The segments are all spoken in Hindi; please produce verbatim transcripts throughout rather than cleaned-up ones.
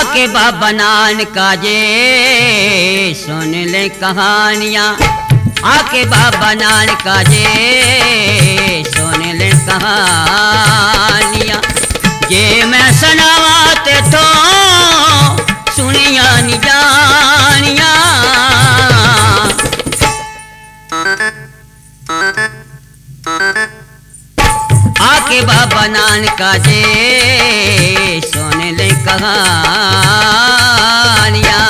आके बाबा नानका जे सुन ले कहानियाँ, आके बाबा नानका जे सुन ले कहानियाँ। जे मैं सुनावा ते तो सुनिया नी जानिया। आके बाबा नानका जे सुन ले कहानियाँ।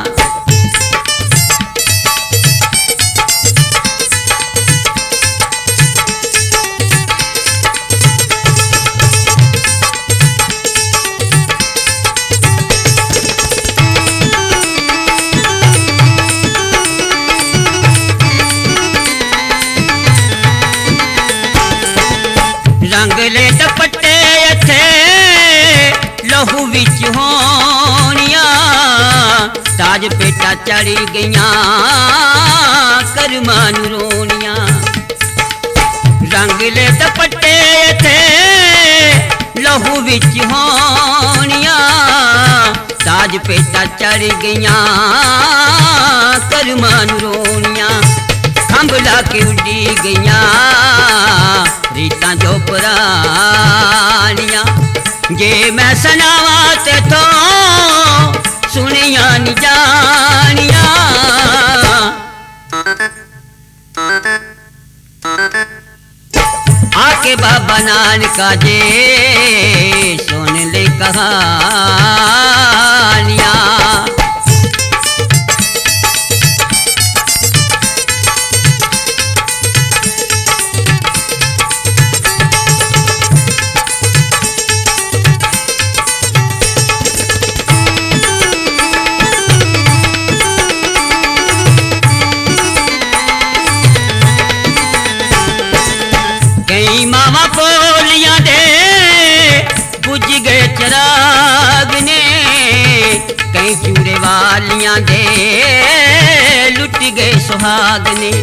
रंगले दुपट्टे थे लहू विच होनिया, ताज पेटा चढ़ी गईया करमां नूं रोनिया। रंगले दुपट्टे थे लहू विच होनिया, ताज पेटा चढ़ गईया करमां नूं रोनिया। खंभ ला के उड़ी गईया रीतां जो पुरानियां। जे मैं सुनावा ते तो सुनिया नी जानिया। आके बाबा नानका जे सुन ले कहानियाँ। कई मावा पोलियां दे बुझ गए चिराग ने, कई चूड़े वालियां दे लुट गए सुहाग ने।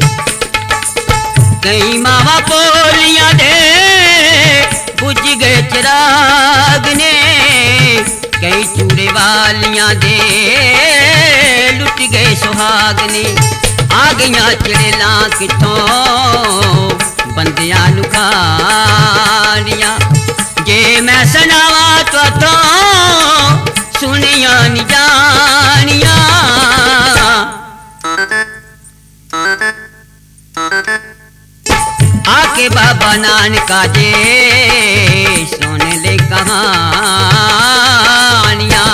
कई मावा पोलियां दे बुझ गए चिराग ने, कई चूड़े वालियां दे लुट गए सुहाग ने। आ गईयां चिड़ेलां किथों बंदियां नूं खानियां। जे मैं सुनावा तो तो सुनिया नी जानिया। आके बाबा नानका जे सुन ले कहानियाँ।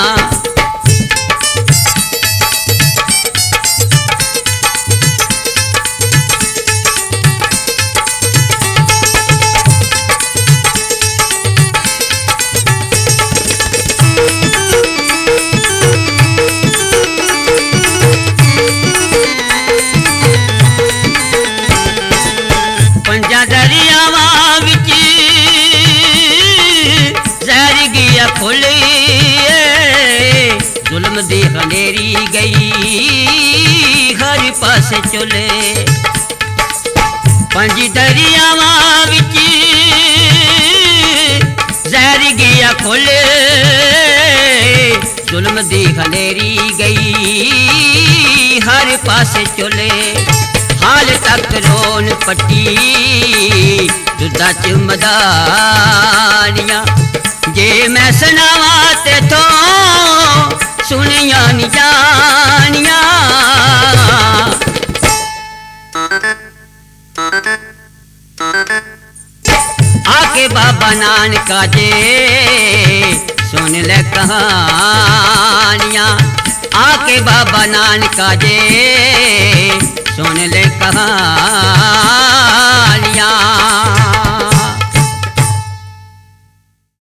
दरियावां विच जहर गया खुले, जुल्म दी खंडेरी गई हर पासे चले। पंज दरियावां विच जहर गया खुले, जुल्म दी खंडेरी गई हर पासे चले। हाल तक रोन पट्टी दुधा च मदानियां। जे मैं सुनावा ते तो सुनिया नी जानिया। आके बाबा नानका जे सुन ले कहानियाँ। आके बाबा नानका जे सुन ले कहानियाँ।